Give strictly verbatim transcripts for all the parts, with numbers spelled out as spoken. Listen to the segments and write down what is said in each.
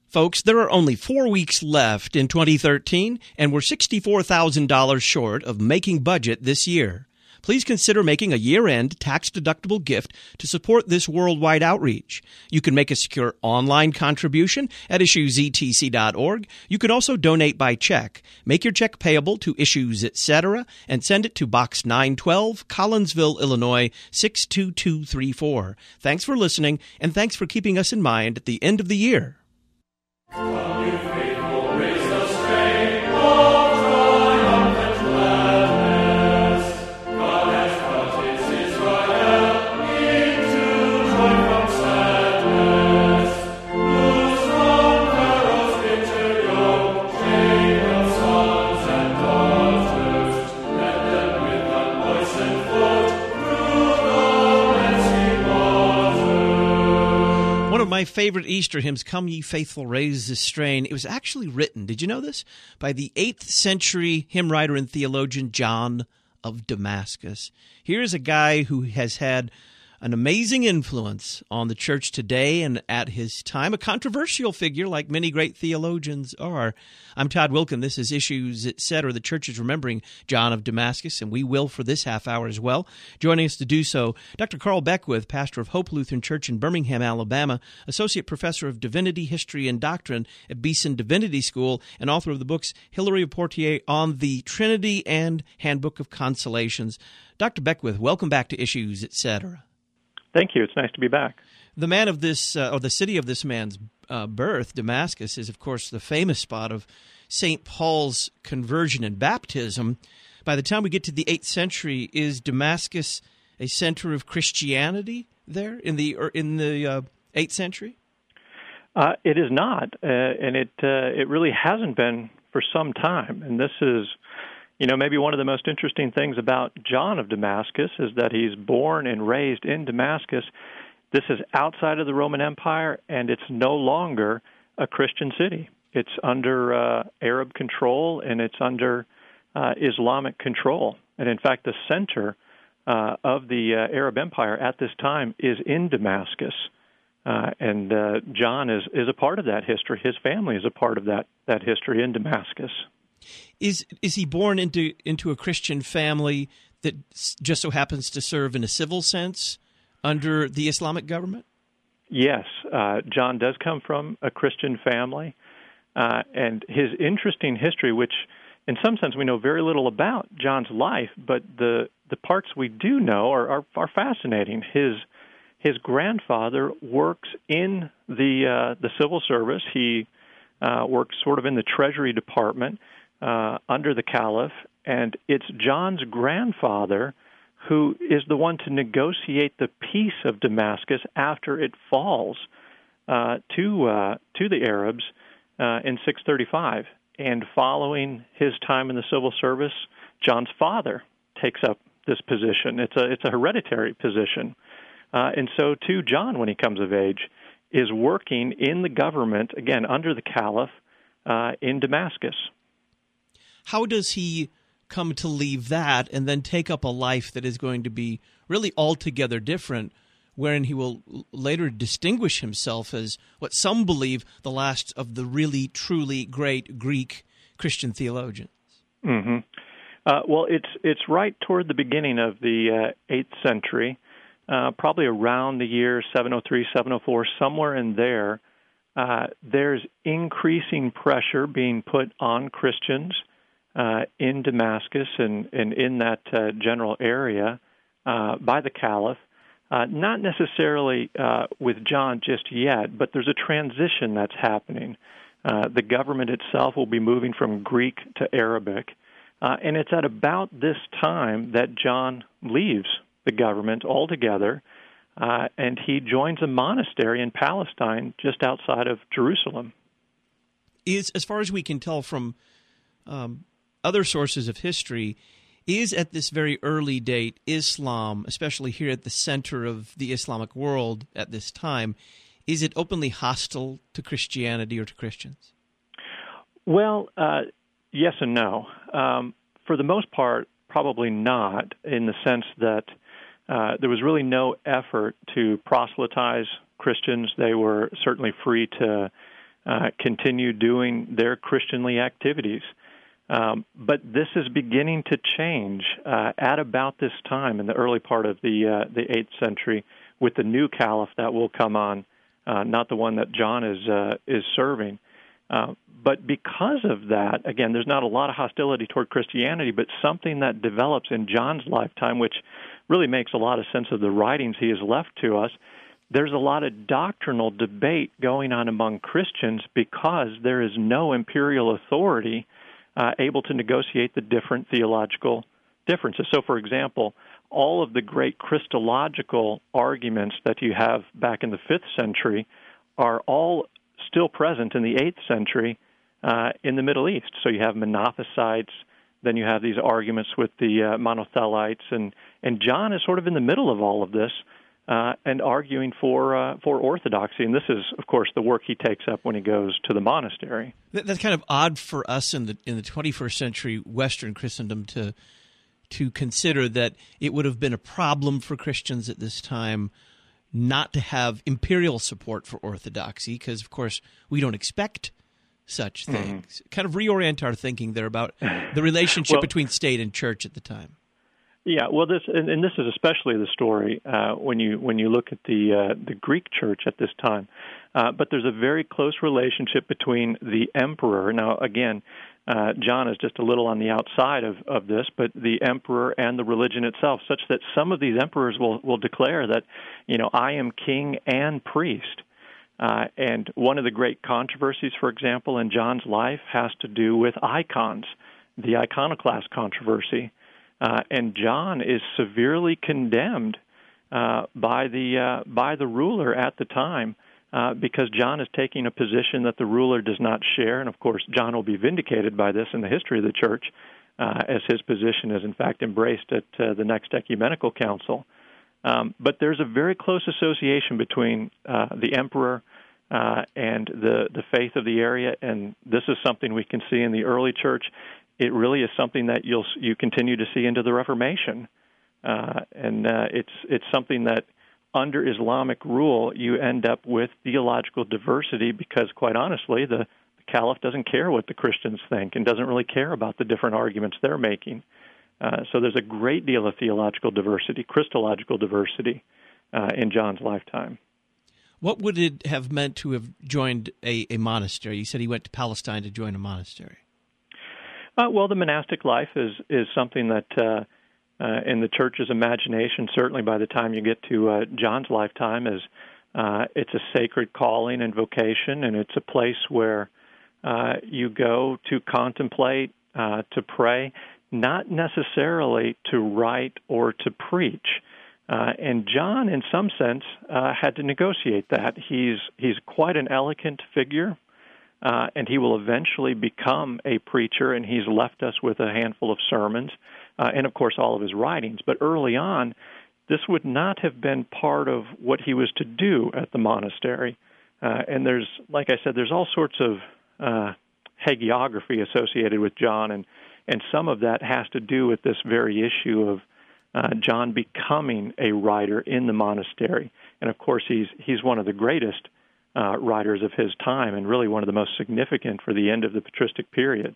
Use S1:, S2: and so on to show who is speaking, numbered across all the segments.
S1: Folks, there are only four weeks left in twenty thirteen, and we're sixty-four thousand dollars short of making budget this year. Please consider making a year-end tax-deductible gift to support this worldwide outreach. You can make a secure online contribution at issues e t c dot org. You can also donate by check. Make your check payable to Issues, et cetera, and send it to Box nine twelve, Collinsville, Illinois, six two two three four. Thanks for listening, and thanks for keeping us in mind at the end of the year.
S2: Come, you faithful, raise the strain of triumphant gladness. God has brought his Israel into joy from sadness. Loose from Pharaoh's bitter yoke, Jacob's sons and daughters. Let them with unmoistened foot through the Red Sea waters.
S1: One of my favorite Easter hymns, Come Ye Faithful, Raise the Strain, it was actually written, did you know this, by the eighth century hymn writer and theologian John of Damascus. Here's a guy who has had an amazing influence on the church today and at his time, a controversial figure like many great theologians are. I'm Todd Wilkin. This is Issues, et cetera. The church is remembering John of Damascus, and we will for this half hour as well. Joining us to do so, Doctor Carl Beckwith, pastor of Hope Lutheran Church in Birmingham, Alabama, associate professor of divinity, history, and doctrine at Beeson Divinity School, and author of the books Hilary of Poitiers on the Trinity and Handbook of Consolations. Doctor Beckwith, welcome back to Issues, et cetera.
S3: Thank you. It's nice to be back.
S1: The man of this, uh, or the city of this man's uh, birth, Damascus, is, of course, the famous spot of Saint Paul's conversion and baptism. By the time we get to the eighth century, is Damascus a center of Christianity there in the or in the uh, eighth century?
S3: Uh, it is not, uh, and it uh, it really hasn't been for some time. And this is, you know, maybe one of the most interesting things about John of Damascus is that he's born and raised in Damascus. This is outside of the Roman Empire, and it's no longer a Christian city. It's under uh, Arab control, and it's under uh, Islamic control. And in fact, the center uh, of the uh, Arab Empire at this time is in Damascus. Uh, and uh, John is, is a part of that history. His family is a part of that, that history in Damascus.
S1: Is is he born into into a Christian family that just so happens to serve in a civil sense under the Islamic government?
S3: Yes, uh, John does come from a Christian family, uh, and his interesting history, which in some sense we know very little about John's life, but the the parts we do know are are, are fascinating. His his grandfather works in the uh, the civil service. He uh, works sort of in the Treasury Department. Uh, under the Caliph, and it's John's grandfather who is the one to negotiate the peace of Damascus after it falls uh, to uh, to the Arabs uh, in six thirty-five. And following his time in the civil service, John's father takes up this position. It's a it's a hereditary position, uh, and so too John, when he comes of age, is working in the government again under the Caliph uh, in Damascus.
S1: How does he come to leave that and then take up a life that is going to be really altogether different, wherein he will later distinguish himself as what some believe the last of the really, truly great Greek Christian theologians?
S3: Mm-hmm. Uh, well, it's it's right toward the beginning of the uh, eighth century, uh, probably around the year seven oh three, seven oh four, somewhere in there. Uh, there's increasing pressure being put on Christians Uh, in Damascus and, and in that uh, general area uh, by the Caliph, uh, not necessarily uh, with John just yet, but there's a transition that's happening. Uh, the government itself will be moving from Greek to Arabic, uh, and it's at about this time that John leaves the government altogether, uh, and he joins a monastery in Palestine just outside of Jerusalem.
S1: Is, as far as we can tell from um other sources of history, is at this very early date Islam, especially here at the center of the Islamic world at this time, is it openly hostile to Christianity or to Christians?
S3: Well, uh, yes and no. Um, for the most part, probably not, in the sense that uh, there was really no effort to proselytize Christians. They were certainly free to uh, continue doing their Christianly activities. Um, but this is beginning to change uh, at about this time in the early part of the uh, the eighth century with the new caliph that will come on, uh, not the one that John is uh, is serving. Uh, but because of that, again, there's not a lot of hostility toward Christianity, but something that develops in John's lifetime, which really makes a lot of sense of the writings he has left to us. There's a lot of doctrinal debate going on among Christians because there is no imperial authority uh, able to negotiate the different theological differences. So, for example, all of the great Christological arguments that you have back in the fifth century are all still present in the eighth century uh, in the Middle East. So you have Monophysites, then you have these arguments with the uh, Monothelites, and, and John is sort of in the middle of all of this uh, and arguing for uh, for orthodoxy. And this is, of course, the work he takes up when he goes to the monastery.
S1: That's kind of odd for us in the in the twenty-first century Western Christendom to to consider that it would have been a problem for Christians at this time not to have imperial support for orthodoxy, because, of course, we don't expect such things. Mm-hmm. Kind of reorient our thinking there about the relationship well, between state and church at the time.
S3: Yeah, well, this and, and this is especially the story uh, when you when you look at the uh, the Greek church at this time. Uh, but there's a very close relationship between the emperor. Now, again, uh, John is just a little on the outside of, of this, but the emperor and the religion itself, such that some of these emperors will, will declare that, you know, I am king and priest. Uh, and one of the great controversies, for example, in John's life has to do with icons, the iconoclast controversy. Uh, and John is severely condemned uh, by the uh, by the ruler at the time uh, because John is taking a position that the ruler does not share. And, of course, John will be vindicated by this in the history of the church uh, as his position is, in fact, embraced at uh, the next ecumenical council. Um, but there's a very close association between uh, the emperor uh, and the, the faith of the area, and this is something we can see in the early church. It really is something that you'll you continue to see into the Reformation, uh, and uh, it's it's something that under Islamic rule you end up with theological diversity because, quite honestly, the, the Caliph doesn't care what the Christians think and doesn't really care about the different arguments they're making. Uh, so there's a great deal of theological diversity, Christological diversity, uh, in John's lifetime.
S1: What would it have meant to have joined a, a monastery? You said he went to Palestine to join a monastery.
S3: Uh, well, the monastic life is is something that, uh, uh, in the church's imagination, certainly by the time you get to uh, John's lifetime, is uh, it's a sacred calling and vocation, and it's a place where uh, you go to contemplate, uh, to pray, not necessarily to write or to preach. Uh, and John, in some sense, uh, had to negotiate that. He's he's quite an eloquent figure. Uh, and he will eventually become a preacher, and he's left us with a handful of sermons uh, and, of course, all of his writings. But early on, this would not have been part of what he was to do at the monastery. Uh, and there's, like I said, there's all sorts of uh, hagiography associated with John, and, and some of that has to do with this very issue of uh, John becoming a writer in the monastery. And, of course, he's he's one of the greatest Uh, writers of his time, and really one of the most significant for the end of the patristic period.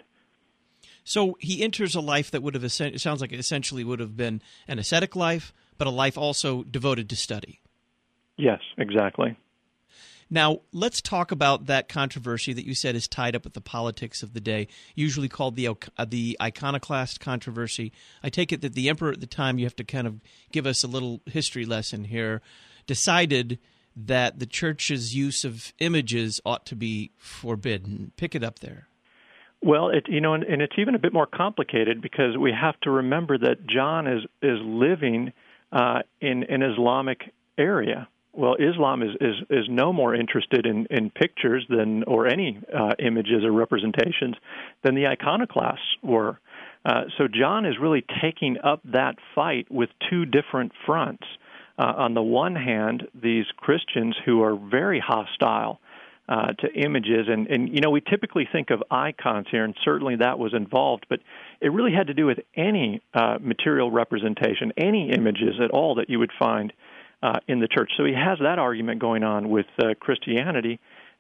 S1: So he enters a life that would have, it sounds like it essentially would have been an ascetic life, but a life also devoted to study.
S3: Yes, exactly.
S1: Now, let's talk about that controversy that you said is tied up with the politics of the day, usually called the uh, the iconoclast controversy. I take it that the emperor at the time, you have to kind of give us a little history lesson here, decided that the church's use of images ought to be forbidden. Pick it up there.
S3: Well, it, you know, and, and it's even a bit more complicated because we have to remember that John is is living uh, in an Islamic area. Well, Islam is, is, is no more interested in, in pictures than or any uh, images or representations than the iconoclasts were. Uh, so John is really taking up that fight with two different fronts. Uh, on the one hand, these Christians who are very hostile uh, to images, and, and, you know, we typically think of icons here, and certainly that was involved, but it really had to do with any uh, material representation, any images at all that you would find uh, in the church. So he has that argument going on with uh, Christianity,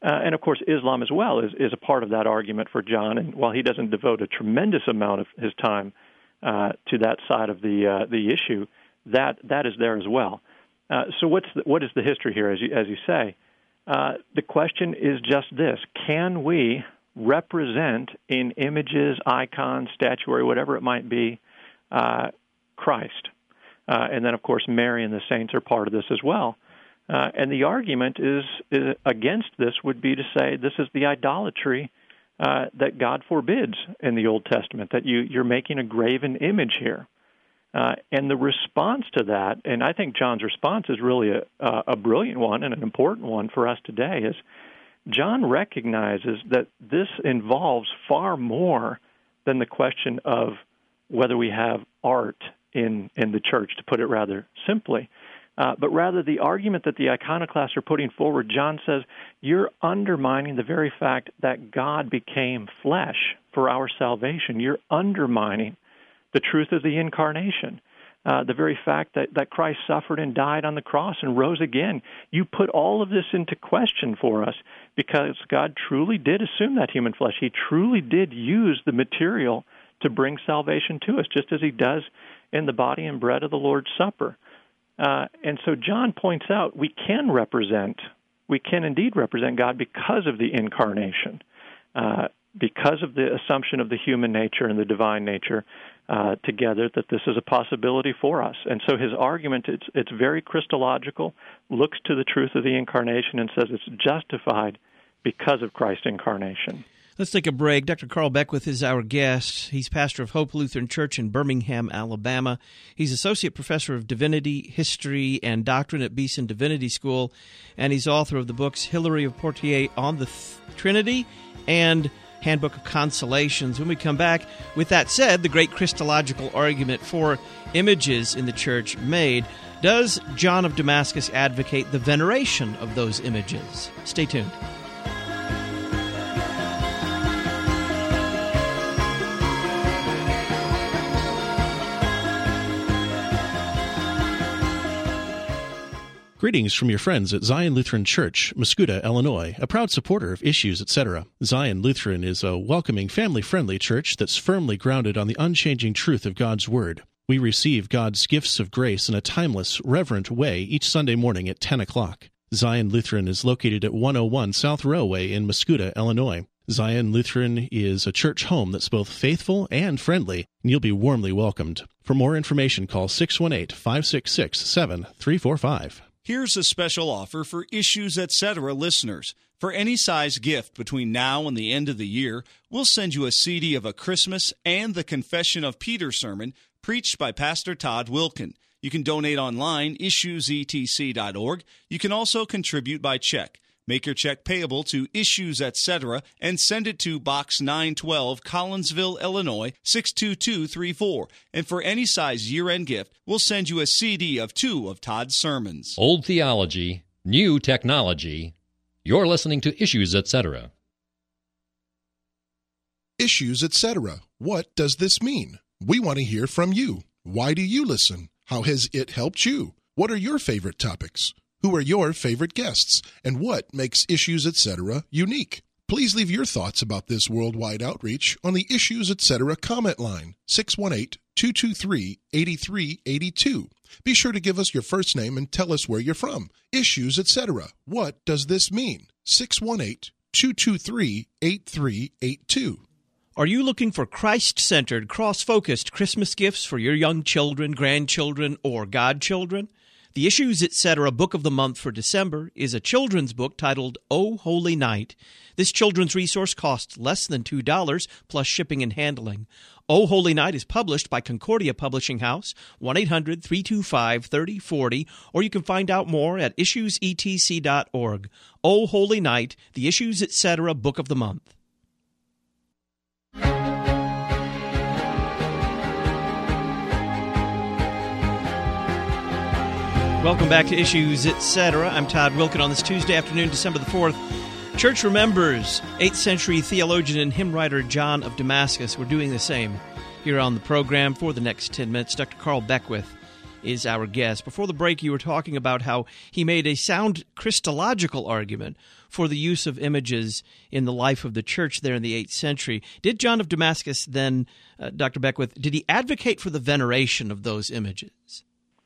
S3: Uh, and, of course, Islam as well is, is a part of that argument for John. And while he doesn't devote a tremendous amount of his time uh, to that side of the uh, the issue, that that is there as well. Uh, so what's the, what is the history here, as you, as you say? Uh, the question is just this. Can we represent in images, icons, statuary, whatever it might be, uh, Christ? Uh, and then, of course, Mary and the saints are part of this as well. Uh, and the argument is, is against this would be to say this is the idolatry uh, that God forbids in the Old Testament, that you, you're making a graven image here. Uh, and the response to that, and I think John's response is really a, a brilliant one and an important one for us today, is John recognizes that this involves far more than the question of whether we have art in, in the church, to put it rather simply. Uh, but rather the argument that the iconoclasts are putting forward, John says, you're undermining the very fact that God became flesh for our salvation. You're undermining the truth of the incarnation, uh, the very fact that, that Christ suffered and died on the cross and rose again. You put all of this into question for us because God truly did assume that human flesh. He truly did use the material to bring salvation to us, just as he does in the body and bread of the Lord's Supper. Uh, and so John points out we can represent, we can indeed represent God because of the incarnation, uh, because of the assumption of the human nature and the divine nature uh, together, that this is a possibility for us. And so his argument, it's, it's very Christological, looks to the truth of the incarnation and says it's justified because of Christ's incarnation.
S1: Let's take a break. Doctor Carl Beckwith is our guest. He's pastor of Hope Lutheran Church in Birmingham, Alabama. He's associate professor of divinity, history, and doctrine at Beeson Divinity School, and he's author of the books Hilary of Poitiers on the Th- Trinity and Handbook of Consolations. When we come back, with that said, the great Christological argument for images in the church made, does John of Damascus advocate the veneration of those images? Stay tuned.
S4: Greetings from your friends at Zion Lutheran Church, Muscuda, Illinois, a proud supporter of Issues, et cetera. Zion Lutheran is a welcoming, family-friendly church that's firmly grounded on the unchanging truth of God's Word. We receive God's gifts of grace in a timeless, reverent way each Sunday morning at ten o'clock. Zion Lutheran is located at one oh one South Railway in Muscuda, Illinois. Zion Lutheran is a church home that's both faithful and friendly, and you'll be warmly welcomed. For more information, call six one eight, five six six, seven three four five.
S5: Here's a special offer for Issues, et cetera listeners. For any size gift between now and the end of the year, we'll send you a C D of a Christmas and the Confession of Peter sermon preached by Pastor Todd Wilkin. You can donate online, issues e t c dot org. You can also contribute by check. Make your check payable to Issues, et cetera, and send it to Box nine twelve, Collinsville, Illinois, six two two three four. And for any size year-end gift, we'll send you a C D of two of Todd's sermons.
S6: Old theology, new technology. You're listening to Issues, et cetera.
S7: Issues, et cetera. What does this mean? We want to hear from you. Why do you listen? How has it helped you? What are your favorite topics? Who are your favorite guests? And what makes Issues, et cetera unique? Please leave your thoughts about this worldwide outreach on the Issues, et cetera comment line, six one eight, two two three, eight three eight two. Be sure to give us your first name and tell us where you're from. Issues, et cetera. What does this mean? six one eight, two two three, eight three eight two.
S1: Are you looking for Christ-centered, cross-focused Christmas gifts for your young children, grandchildren, or godchildren? The Issues, et cetera. Book of the Month for December is a children's book titled O Holy Night. This children's resource costs less than two dollars plus shipping and handling. O Holy Night is published by Concordia Publishing House, one eight hundred, three two five, three oh four oh, or you can find out more at issues e t c dot org. O Holy Night, the Issues, et cetera. Book of the Month. Welcome back to Issues, et cetera. I'm Todd Wilkin on this Tuesday afternoon, December the fourth. Church remembers eighth century theologian and hymn writer John of Damascus. We're doing the same here on the program for the next ten minutes. Doctor Carl Beckwith is our guest. Before the break, you were talking about how he made a sound Christological argument for the use of images in the life of the church there in the eighth century. Did John of Damascus then, uh, Doctor Beckwith, did he advocate for the veneration of those images?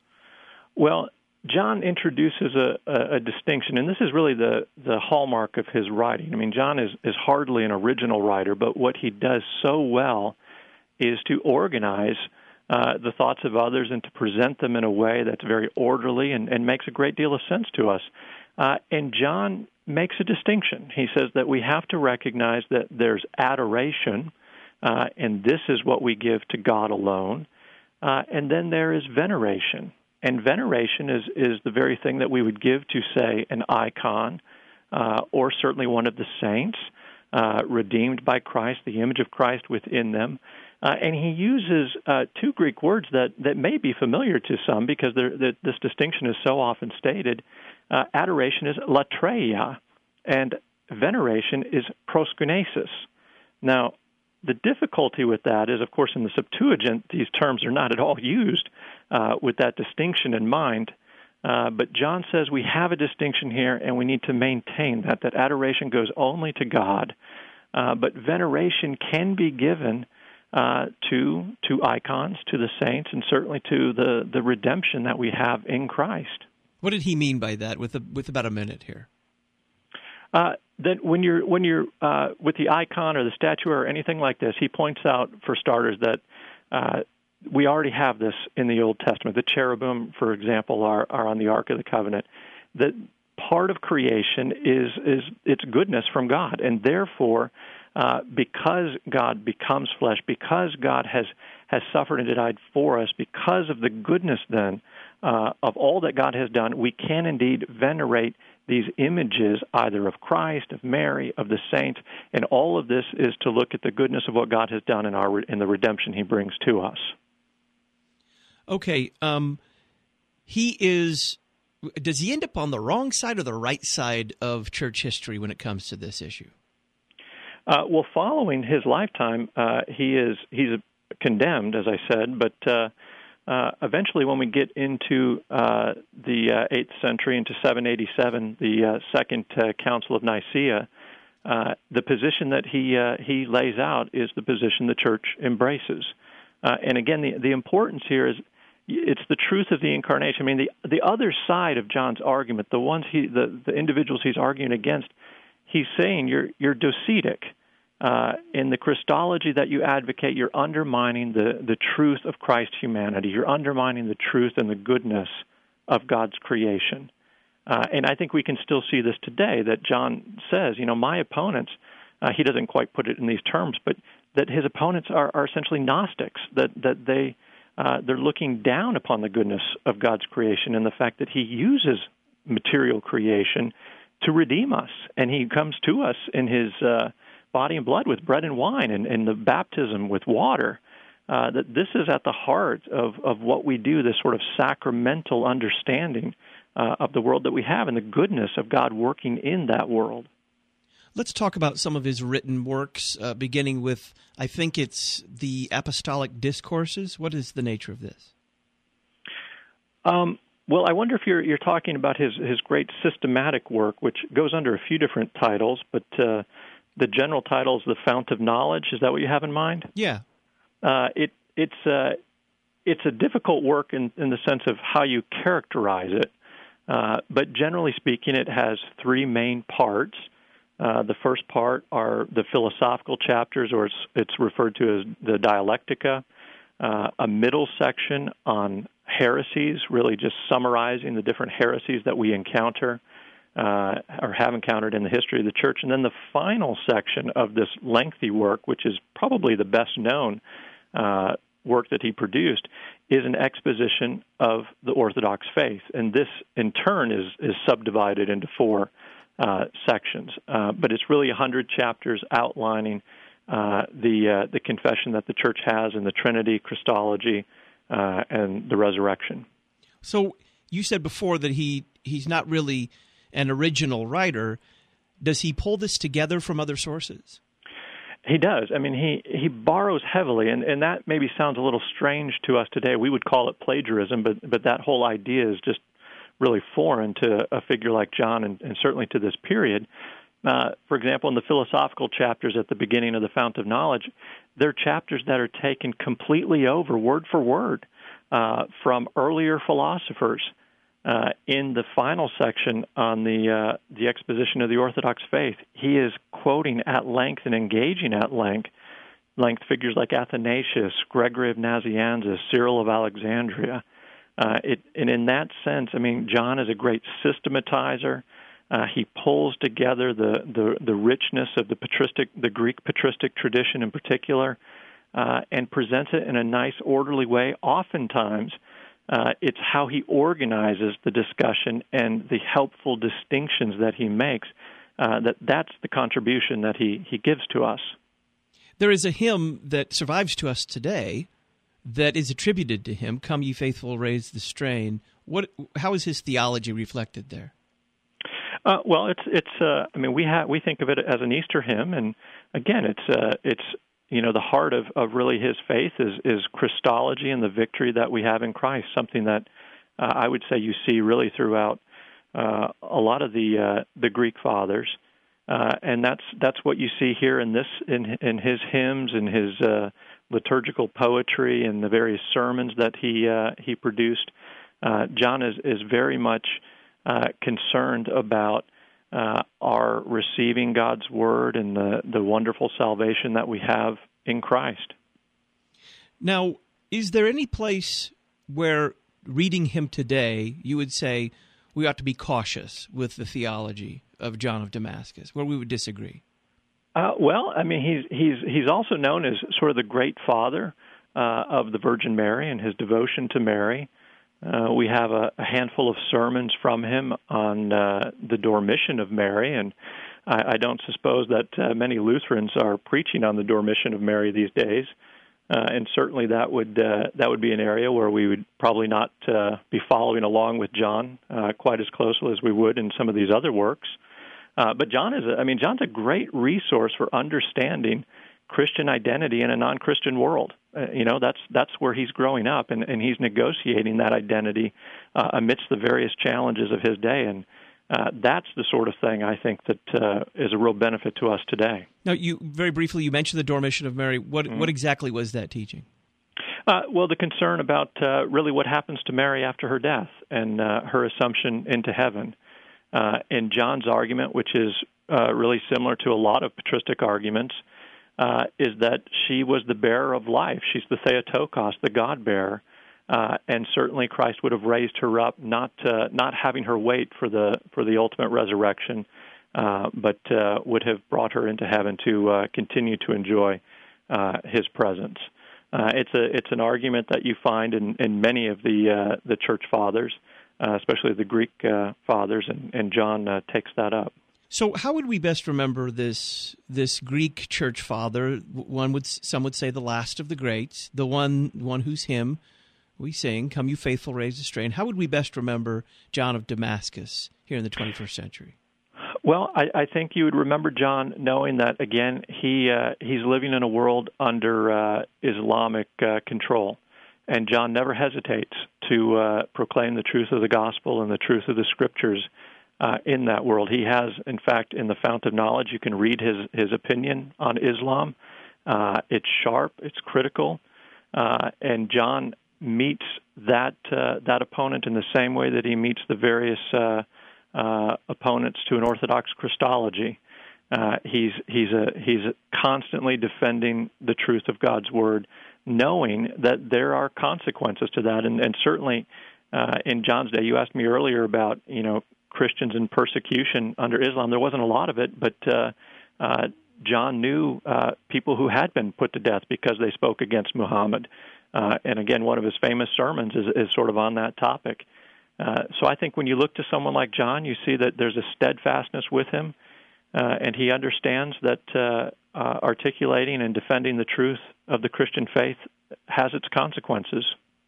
S3: Well, John introduces a, a, a distinction, and this is really the, the hallmark of his writing. I mean, John is, is hardly an original writer, but what he does so well is to organize uh, the thoughts of others and to present them in a way that's very orderly and, and makes a great deal of sense to us. Uh, and John makes a distinction. He says that we have to recognize that there's adoration, uh, and this is what we give to God alone, uh, and then there is veneration. And veneration is, is the very thing that we would give to, say, an icon uh, or certainly one of the saints, uh, redeemed by Christ, the image of Christ within them. Uh, and he uses uh, two Greek words that, that may be familiar to some because that this distinction is so often stated. Uh, adoration is latreia, and veneration is proskunesis. Now, the difficulty with that is, of course, in the Septuagint, these terms are not at all used uh, with that distinction in mind. Uh, but John says we have a distinction here, and we need to maintain that, that adoration goes only to God. Uh, but veneration can be given uh, to to icons, to the saints, and certainly to the, the redemption that we have in Christ.
S1: What did he mean by that with, a, with about a minute here?
S3: Uh, that when you're when you're uh, with the icon or the statue or anything like this, he points out, for starters, that uh, we already have this in the Old Testament. The cherubim, for example, are, are on the Ark of the Covenant. That part of creation is is its goodness from God, and therefore, uh, because God becomes flesh, because God has has suffered and died for us, because of the goodness then uh, of all that God has done, we can indeed venerate these images either of Christ, of Mary, of the saints, and all of this is to look at the goodness of what God has done in our in the redemption he brings to us.
S1: Okay, um, he is, does he end up on the wrong side or the right side of church history when it comes to this issue?
S3: Uh, well, following his lifetime, uh, he is he's condemned, as I said, but uh, Uh, eventually, when we get into uh, the uh, eighth century, into seven eighty-seven, the uh, Second uh, Council of Nicaea, uh, the position that he uh, he lays out is the position the Church embraces. Uh, and again, the the importance here is it's the truth of the incarnation. I mean, the the other side of John's argument, the ones he the, the individuals he's arguing against, he's saying you're you're docetic. Uh, in the Christology that you advocate, you're undermining the, the truth of Christ's humanity. You're undermining the truth and the goodness of God's creation. Uh, and I think we can still see this today, that John says, you know, my opponents, uh, he doesn't quite put it in these terms, but that his opponents are, are essentially Gnostics, that, that they, uh, they're looking down upon the goodness of God's creation and the fact that he uses material creation to redeem us. And he comes to us in his uh, body and blood with bread and wine, and, and the baptism with water, uh, that this is at the heart of, of what we do, this sort of sacramental understanding uh, of the world that we have and the goodness of God working in that world.
S1: Let's talk about some of his written works, uh, beginning with, I think it's the Apostolic Discourses. What is the nature of this?
S3: Um, well, I wonder if you're, you're talking about his, his great systematic work, which goes under a few different titles, but uh, the general title is The Fount of Knowledge. Is that what you have in mind?
S1: Yeah.
S3: Uh, it it's uh, it's a difficult work in, in the sense of how you characterize it. Uh, but generally speaking, it has three main parts. Uh, the first part are the philosophical chapters, or it's, it's referred to as the dialectica. Uh, a middle section on heresies, really just summarizing the different heresies that we encounter. Uh, or have encountered in the history of the church. And then the final section of this lengthy work, which is probably the best known uh, work that he produced, is an exposition of the Orthodox faith. And this, in turn, is, is subdivided into four uh, sections. Uh, but it's really one hundred chapters outlining uh, the, uh, the confession that the church has in the Trinity, Christology, uh, and the resurrection.
S1: So you said before that he he's not really an original writer. Does he pull this together from other sources?
S3: He does. I mean, he, he borrows heavily, and, and that maybe sounds a little strange to us today. We would call it plagiarism, but but that whole idea is just really foreign to a figure like John, and, and certainly to this period. Uh, for example, in the philosophical chapters at the beginning of the Fount of Knowledge, they're chapters that are taken completely over, word for word, uh, from earlier philosophers. Uh, in the final section on the uh, the exposition of the Orthodox faith, he is quoting at length and engaging at length, length figures like Athanasius, Gregory of Nazianzus, Cyril of Alexandria. Uh, it, and in that sense, I mean, John is a great systematizer. Uh, he pulls together the, the, the richness of the patristic, the Greek patristic tradition in particular, uh, and presents it in a nice, orderly way. Oftentimes, uh, it's how he organizes the discussion and the helpful distinctions that he makes. Uh, that that's the contribution that he, he gives to us.
S1: There is a hymn that survives to us today that is attributed to him, "Come Ye Faithful, Raise the Strain." What? How is his theology reflected there?
S3: Uh, well, it's it's. Uh, I mean, we have we think of it as an Easter hymn, and again, it's uh, it's you know the heart of, of really his faith is is Christology and the victory that we have in Christ. Something that uh, I would say you see really throughout uh, a lot of the uh, the Greek fathers, uh, and that's that's what you see here in this in in his hymns and his uh, liturgical poetry and the various sermons that he uh, he produced. Uh, John is is very much Uh, concerned about uh, our receiving God's word and the, the wonderful salvation that we have in Christ.
S1: Now, is there any place where reading him today you would say we ought to be cautious with the theology of John of Damascus, where we would disagree?
S3: Uh, well, I mean, he's he's he's also known as sort of the great father uh, of the Virgin Mary and his devotion to Mary. Uh, we have a, a handful of sermons from him on uh, the Dormition of Mary, and I, I don't suppose that uh, many Lutherans are preaching on the Dormition of Mary these days. Uh, and certainly that would uh, that would be an area where we would probably not uh, be following along with John uh, quite as closely as we would in some of these other works. Uh, but John is, a, I mean, John's a great resource for understanding Christian identity in a non-Christian world. Uh, you know, that's that's where he's growing up, and, and he's negotiating that identity uh, amidst the various challenges of his day. And uh, that's the sort of thing I think that uh, is a real benefit to us today.
S1: Now, you very briefly, you mentioned the Dormition of Mary. What
S3: Mm-hmm.
S1: what exactly was that teaching?
S3: Uh, well, the concern about uh, really what happens to Mary after her death and uh, her assumption into heaven. Uh, in John's argument, which is uh, really similar to a lot of patristic arguments, Uh, is that she was the bearer of life. She's the Theotokos, the God-bearer, uh, and certainly Christ would have raised her up, not uh, not having her wait for the for the ultimate resurrection, uh, but uh, would have brought her into heaven to uh, continue to enjoy uh, His presence. Uh, it's a it's an argument that you find in, in many of the uh, the church fathers, uh, especially the Greek uh, fathers, and, and John uh, takes that up.
S1: So, how would we best remember this this Greek church father? One would some would say the last of the greats, the one one whose hymn we sing, "Come, you faithful, raise the strain." How would we best remember John of Damascus here in the twenty-first century?
S3: Well, I, I think you would remember John knowing that again he uh, he's living in a world under uh, Islamic uh, control, and John never hesitates to uh, proclaim the truth of the gospel and the truth of the scriptures. Uh, in that world. He has, in fact, in the Fount of Knowledge, you can read his, his opinion on Islam. Uh, it's sharp, it's critical, uh, and John meets that uh, that opponent in the same way that he meets the various uh, uh, opponents to an Orthodox Christology. Uh, he's he's a he's constantly defending the truth of God's word, knowing that there are consequences to that, and, and certainly uh, in John's day, you asked me earlier about you know. Christians in persecution under Islam. There wasn't a lot of it, but uh, uh, John knew uh, people who had been put to death because they spoke against Muhammad. Uh, and again, one of his famous sermons is, is sort of on that topic. Uh, so I think when you look to someone like John, you see that there's a steadfastness with him, uh, and he understands that uh, uh, articulating and defending the truth of the Christian faith has its consequences.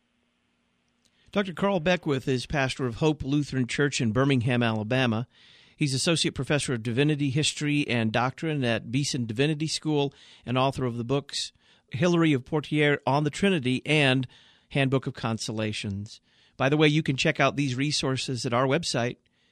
S1: Doctor Carl Beckwith is pastor of Hope Lutheran Church in Birmingham, Alabama. He's associate professor of divinity, history, and doctrine at Beeson Divinity School and author of the books Hilary of Poitiers on the Trinity and Handbook of Consolations. By the way, you can check out these resources at our website,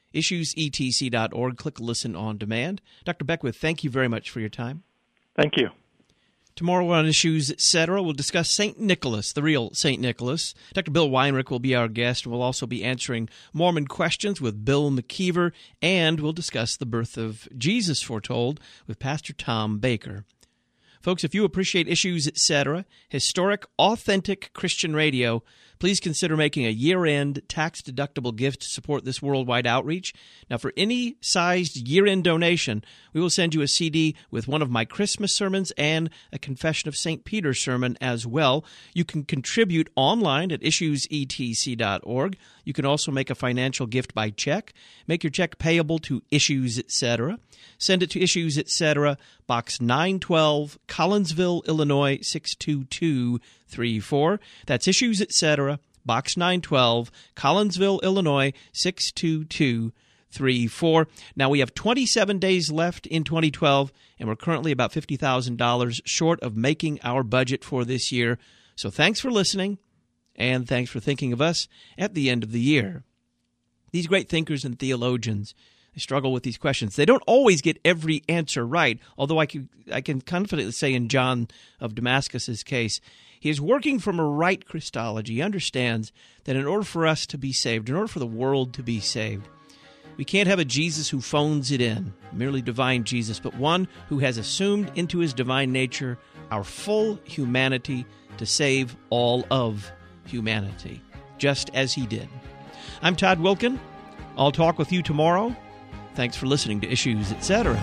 S1: issues e t c dot org. Click Listen on Demand. Doctor Beckwith, thank you very much for your time.
S3: Thank you.
S1: Tomorrow on Issues, et cetera, we'll discuss Saint Nicholas, the real Saint Nicholas. Doctor Bill Weinrich will be our guest, and we'll also be answering Mormon questions with Bill McKeever, and we'll discuss the birth of Jesus foretold with Pastor Tom Baker. Folks, if you appreciate Issues, et cetera, historic, authentic Christian radio, please consider making a year-end tax-deductible gift to support this worldwide outreach. Now, for any sized year-end donation, we will send you a C D with one of my Christmas sermons and a Confession of Saint Peter sermon as well. You can contribute online at issues e t c dot org. You can also make a financial gift by check. Make your check payable to Issues, et cetera. Send it to Issues, et cetera, Box nine twelve, Collinsville, Illinois, six two two three four. That's Issues, et cetera, Box nine twelve, Collinsville, Illinois, six two two three four. Now, we have twenty-seven days left in twenty twelve, and we're currently about fifty thousand dollars short of making our budget for this year. So thanks for listening, and thanks for thinking of us at the end of the year. These great thinkers and theologians, they struggle with these questions. They don't always get every answer right, although I can, I can confidently say in John of Damascus's case, he is working from a right Christology. He understands that in order for us to be saved, in order for the world to be saved, we can't have a Jesus who phones it in, merely divine Jesus, but one who has assumed into his divine nature our full humanity to save all of humanity, just as he did. I'm Todd Wilkin. I'll talk with you tomorrow. Thanks for listening to Issues, et cetera.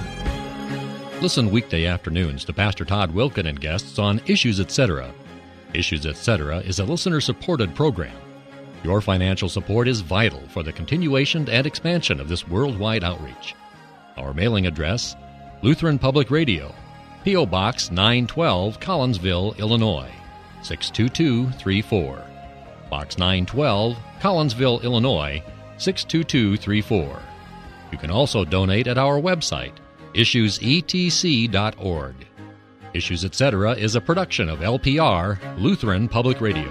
S6: Listen weekday afternoons to Pastor Todd Wilkin and guests on Issues, et cetera. Issues, et cetera is a listener-supported program. Your financial support is vital for the continuation and expansion of this worldwide outreach. Our mailing address, Lutheran Public Radio, P O. Box nine twelve, Collinsville, Illinois, six two two three four. Box nine twelve, Collinsville, Illinois, six two two three four. You can also donate at our website, issues e t c dot org. Issues, et cetera is a production of L P R, Lutheran Public Radio.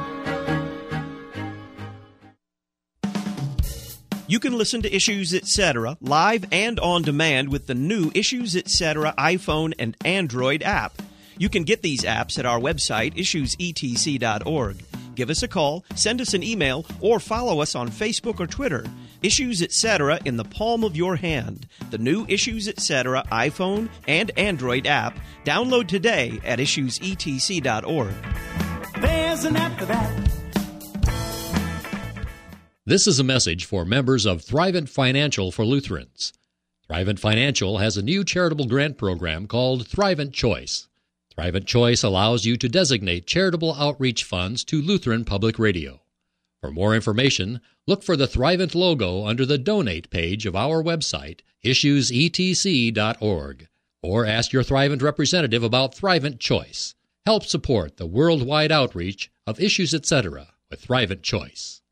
S1: You can listen to Issues, et cetera live and on demand with the new Issues, et cetera iPhone and Android app. You can get these apps at our website, issues e t c dot org. Give us a call, send us an email, or follow us on Facebook or Twitter. Issues, et cetera in the palm of your hand. The new Issues, et cetera iPhone and Android app. Download today at issues e t c dot org.
S8: There's an app for that.
S6: This is a message for members of Thrivent Financial for Lutherans. Thrivent Financial has a new charitable grant program called Thrivent Choice. Thrivent Choice allows you to designate charitable outreach funds to Lutheran Public Radio. For more information, look for the Thrivent logo under the Donate page of our website, issues e t c dot org, or ask your Thrivent representative about Thrivent Choice. Help support the worldwide outreach of Issues, et cetera with Thrivent Choice.